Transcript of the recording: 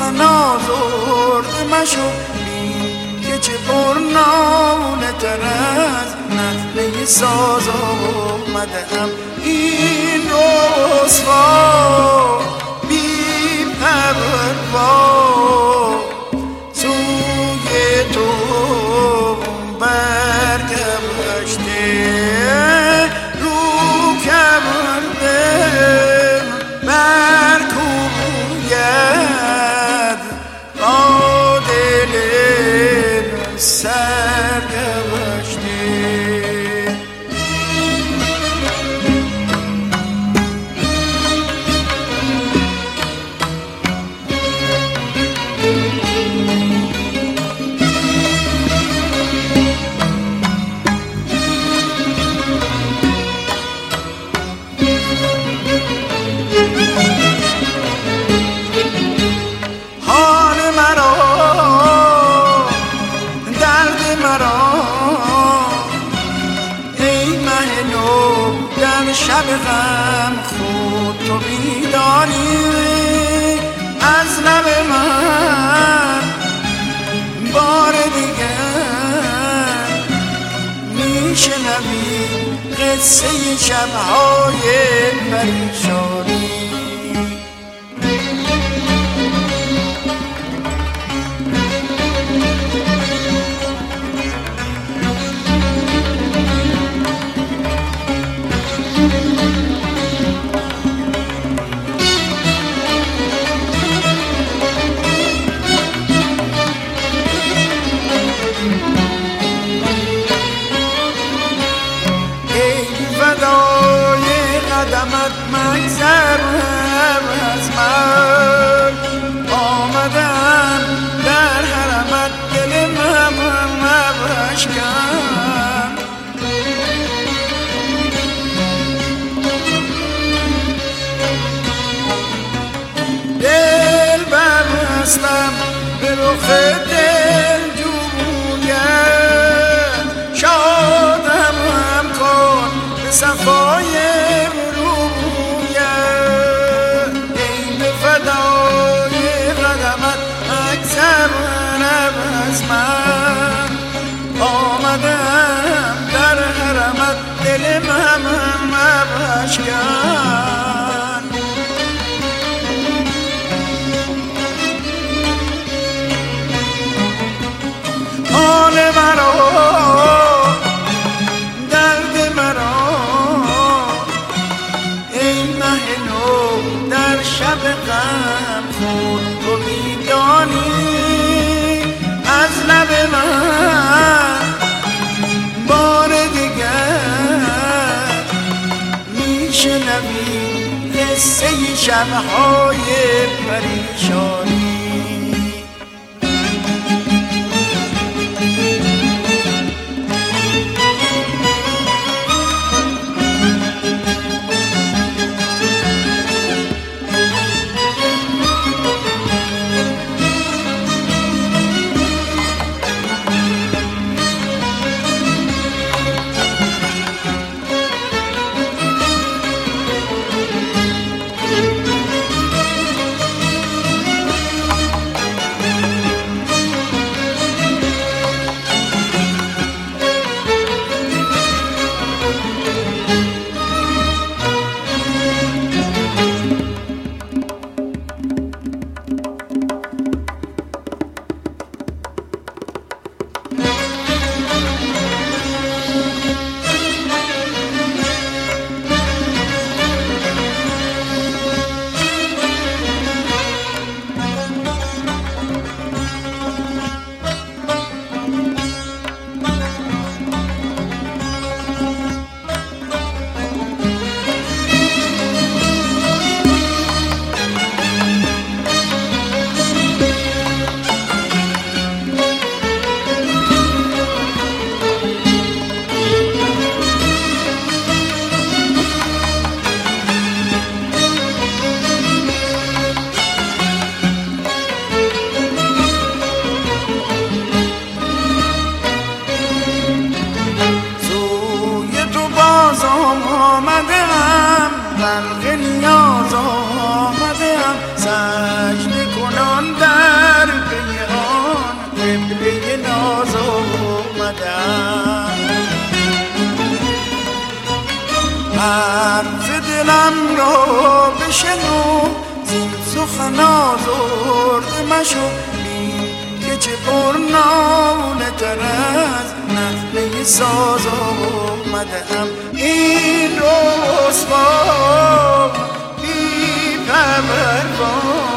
سخن آزرده مشو که چه پرناله تر از نغمه ساز آمده ام این رسوا بی پروا سوی تو برگشته رو کرده برکوید با دل سرگشته. شب غم خود تو بیداری از لب من بار دیگر میشنوی قصه شبهای پریشانی. قدمت مگذرم از من آمدم در حرمت دل من بشکن دل ببستم به رخ دل جویم شادم هم کن به صفای من آمدم در حرمت دل من بشکن حال مرا درد مرا ای مه نو در شب غم خود تو میدانی از لب من بار دیگر میشنوی قصه شبهای پریشانی. ناز آمدم حرف دلم را بشنو زین سخن آزرده مشو بین که چه پرنامه تر از نغمه ساز آمدم این رسوا بی پروا